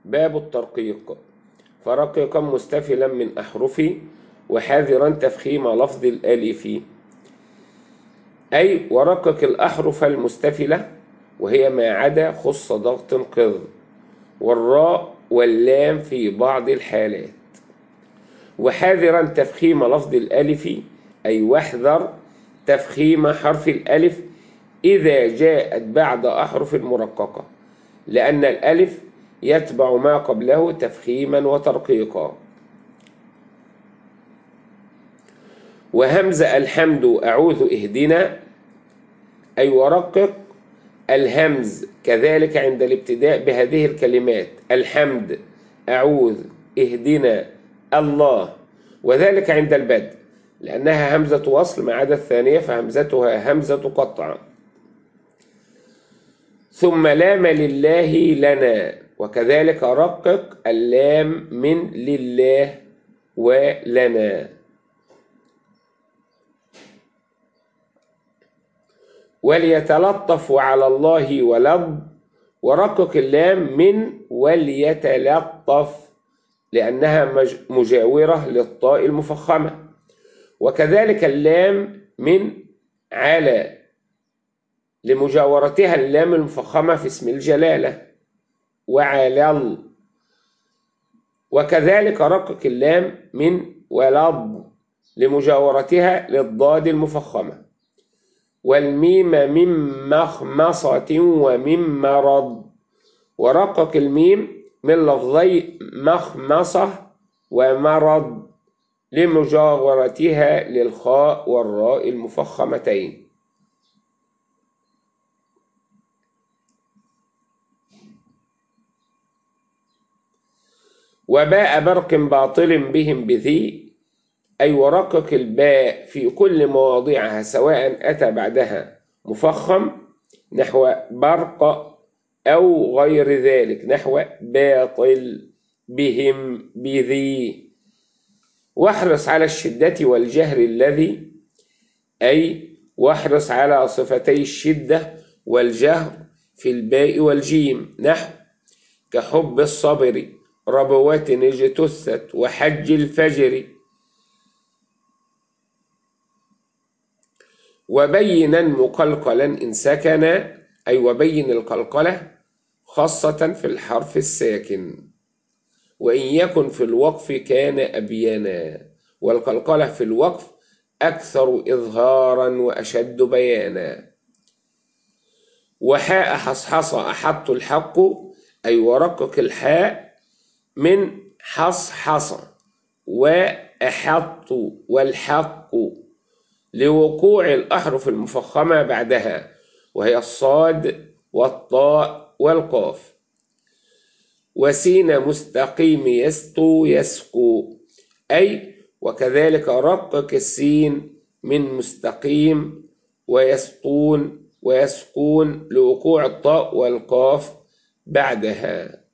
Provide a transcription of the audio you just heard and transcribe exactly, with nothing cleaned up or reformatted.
باب الترقيق. فرققا مستفلا من أحرفي وحاذرا تفخيم لفظ الألف، أي ورقق الأحرف المستفلة وهي ما عدا خص ضغط قذ، والراء واللام في بعض الحالات. وحاذرا تفخيم لفظ الألف، أي واحذر تفخيم حرف الألف إذا جاءت بعد أحرف مرققة، لأن الألف يتبع ما قبله تفخيما وترقيقا. وهمز الحمد أعوذ اهدنا، أي ورقق الهمز كذلك عند الابتداء بهذه الكلمات: الحمد، أعوذ، اهدنا، الله، وذلك عند البدء لأنها همزة وصل ما عدا الثانية فهمزتها همزة قطع. ثم لام لله لنا، وكذلك رقق اللام من لله ولنا. وليتلطف على الله ولض، ورقق اللام من وليتلطف لأنها مجاورة للطاء المفخمة، وكذلك اللام من على لمجاورتها اللام المفخمة في اسم الجلالة وعلل. وكذلك رقق اللام من ولض لمجاورتها للضاد المفخمة. والميم من مخمصة ومن مرض، ورقق الميم من لفظي مخمصة ومرض لمجاورتها للخاء والراء المفخمتين. وباء برق باطل بهم بذي، أي ورقق الباء في كل مواضعها سواء أتى بعدها مفخم نحو برق أو غير ذلك نحو باطل بهم بذي. واحرص على الشدة والجهر الذي، أي واحرص على صفتي الشدة والجهر في الباء والجيم نحو كحب الصبر، ربوات اجتثت، وحج الفجر. وبينا مقلقلا إن سكن، أي وبين القلقلة خاصة في الحرف الساكن، وإن يكن في الوقف كان أبينا، والقلقلة في الوقف أكثر إظهارا وأشد بيانا. وحاء حصحص أحط الحق، أي ورقق الحاء من حصحص وأحط والحق لوقوع الأحرف المفخمة بعدها وهي الصاد والطاء والقاف. وسين مستقيم يستو يسقو، أي وكذلك رقق السين من مستقيم ويسطون ويسقون لوقوع الطاء والقاف بعدها.